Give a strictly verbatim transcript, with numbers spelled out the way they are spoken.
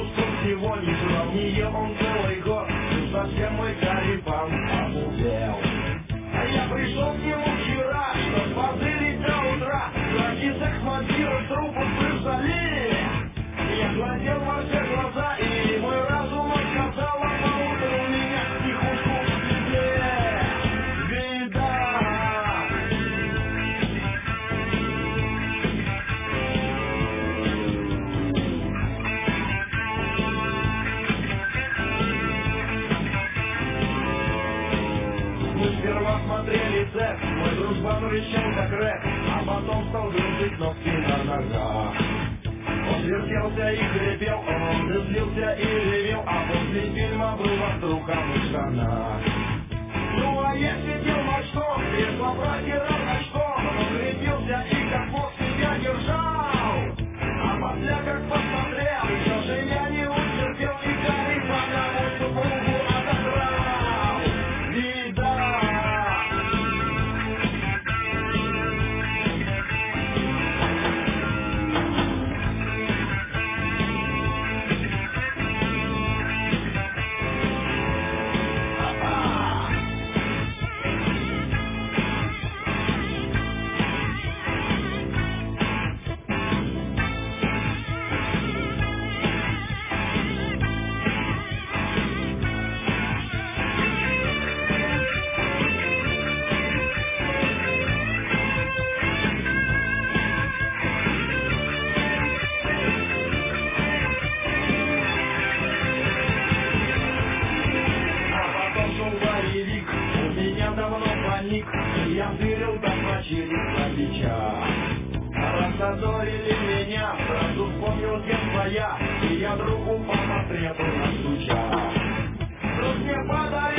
что всего не жрал, не ел он целый год. И совсем мой Карифан обалдел. А я пришел к нему вчера, чтоб позырить до утра. Дорогие секс-вампиры трупы прижали. Я глазел во все глаза, и мой разум отказал, а поутру у меня тихушку в себе. Беда. Мы сперва смотрели секс, мой дружбан рычал как рэп, а потом стал грузить ногти на ногах. Он вертелся и хрипел, он и злился и ревел, а после фильма был вокруг в штанах. Ну а я сидел во что, кресло протирал на что, он крепился и как мог себя держал. А после как посмотрел, все же я не утерпел и Карифана супругу отодрал. Беда. Я тырил там ночи на плечах. Рассадорили меня, сразу вспомнил, кем своя, и я другу по портрету настучал. Друг мне подарил